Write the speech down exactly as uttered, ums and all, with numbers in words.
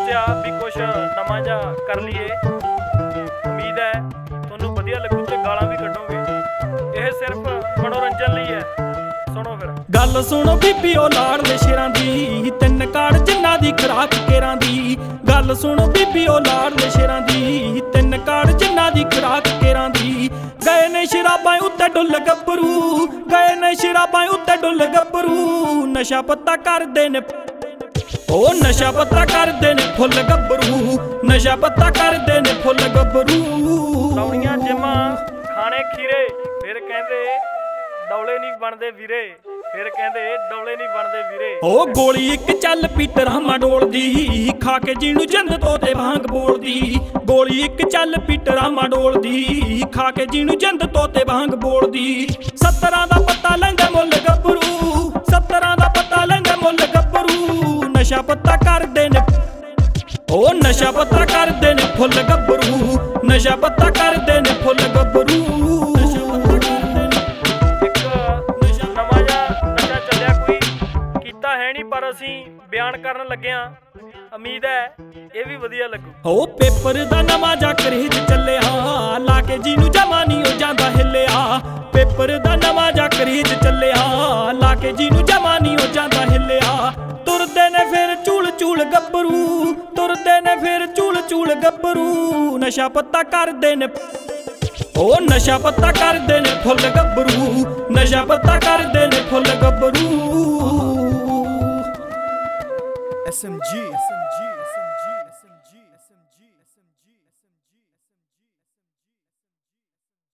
ਸੋਚਿਆ ਵੀ ਕੁਛ ਨਵਾਂ ਜਿਹਾ ਕਰ ਲਈਏ। ਉਮੀਦ ਹੈ ਤੁਹਾਨੂੰ ਵਧੀਆ ਲੱਗੂ ਤੇ ਗਾਲਾਂ ਵੀ ਕੱਢੋਗੇ। ਇਹ ਸਿਰਫ ਮਨੋਰੰਜਨ ਲਈ ਹੈ। ਸੁਣੋ ਫਿਰ। ਗੱਲ ਸੁਣੋ ਬੀਬੀ ਉਹ ਲਾੜਲੇ ਸ਼ੇਰਾਂ ਦੀ, ਤਿੰਨ ਕਾੜ ਜਿੰਨਾ ਦੀ ਖੁਰਾਕ ਕੇਰਾਂ ਦੀ। ਗੱਲ ਸੁਣੋ ਬੀਬੀ ਉਹ ਲਾੜਲੇ ਸ਼ੇਰਾਂ ਦੀ, ਤਿੰਨ ਕਾੜ ਜਿੰਨਾ ਦੀ ਖੁਰਾਕ ਕੇਰਾਂ ਦੀ। ਗਏ ਨੇ ਸ਼ਰਾਬਾਂ ਉੱਤੇ ਡੁੱਲ ਗੱਭਰੂ, ਗਏ ਨੇ ਸ਼ਰਾਬਾਂ ਉੱਤੇ ਡੁੱਲ ਗੱਭਰੂ। ਨਸ਼ਾ ਪੱਤਾ ਕਰਦੇ ਨੇ ਉਹ ਨਸ਼ਾ ਪੱਤਾ ਕਰਦੇ ਨੇ ਫੁੱਲ ਗੱਭਰੂ, ਨਸ਼ਾ ਪੱਤਾ ਕਰਦੇ ਨੇ ਫੁੱਲ ਗੱਭਰੂ। ਲਾਉਣੀਆਂ ਜਿਮਾਂ ਖਾਣੇ ਖੀਰੇ, ਫਿਰ ਕਹਿੰਦੇ ਡੌਲੇ ਨਹੀਂ ਬਣਦੇ ਵੀਰੇ, ਫਿਰ ਕਹਿੰਦੇ ਡੌਲੇ ਨਹੀਂ ਬਣਦੇ ਵੀਰੇ। ਉਹ ਗੋਲੀ ਇੱਕ ਚੱਲ ਪੀ ਟਰਾਮਾ ਡੋਲਦੀ, ਖਾ ਕੇ ਜਿਹਨੂੰ ਜਿੰਦ ਤੋਤੇ ਵਾਂਗ ਬੋਲਦੀ। ਗੋਲੀ ਇੱਕ ਚੱਲ ਪੀ ਟਰਾਮਾ ਡੋਲਦੀ, ਖਾ ਕੇ ਜਿਹਨੂੰ ਜਿੰਦ ਤੋਤੇ ਵਾਂਗ ਬੋਲਦੀ। ਸੱਤਰਾਂ ਦਾ ਪੱਤਾ ਲੈਂਦਾ ਮੁੱਲ ਗੱਭਰੂ, ਸੱਤਰਾਂ ਦਾ ਪੱਤਾ ਲੈਂਦਾ ਮੁੱਲ ਗੱਭਰੂ। ਨਸ਼ਾ ਪੱਤਾ ਕਰਦੇ ਨੇ ਉਹ ਨਸ਼ਾ ਪੱਤਾ ਕਰਦੇ ਨੇ ਫੁੱਲ ਗੱਭਰੂ, ਨਸ਼ਾ ਪੱਤਾ ਕਰਦੇ ਨੇ ਫੁੱਲ ਗੱਭਰੂ। ਹੈ ਨਹੀਂ ਪਰ ਅਸੀਂ ਬਿਆਨ ਕਰਨ ਲੱਗਿਆਂ, ਉਮੀਦ ਹੈ ਇਹ ਵੀ ਵਧੀਆ ਲੱਗੂ। ਉਹ ਪੇਪਰ ਦਾ ਨਵਾਂ ਜਾ ਕਰੇਜ ਚੱਲਿਆ, ਲਾ ਕੇ ਜਿਹਨੂੰ ਜਮਾ ਨਹੀਂ ਉਹ ਜਾਂਦਾ ਹਿੱਲਿਆ। ਪੇਪਰ ਦਾ ਨਵਾਂ ਜਾ ਕਰੇਜ ਚੱਲਿਆ, ਲਾ ਕੇ ਜਿਹਨੂੰ ਜਮਾ ਨਹੀਂ ਉਹ ਜਾਂਦਾ ਹਿੱਲਿਆ। ਤੁਰਦੇ ਨੇ ਫਿਰ ਚੂਲ ਚੂਲ ਗੱਭਰੂ, ਤੁਰਦੇ ਨੇ ਫਿਰ ਚੂਲ ਚੂਲ ਗੱਭਰੂ। ਨਸ਼ਾ ਪੱਤਾ ਕਰਦੇ ਨੇ ਉਹ ਨਸ਼ਾ ਪੱਤਾ ਕਰਦੇ ਨੇ ਫੁੱਲ ਗੱਭਰੂ, ਨਸ਼ਾ ਪੱਤਾ ਕਰਦੇ ਨੇ ਫੁੱਲ ਗੱਭਰੂ। S M G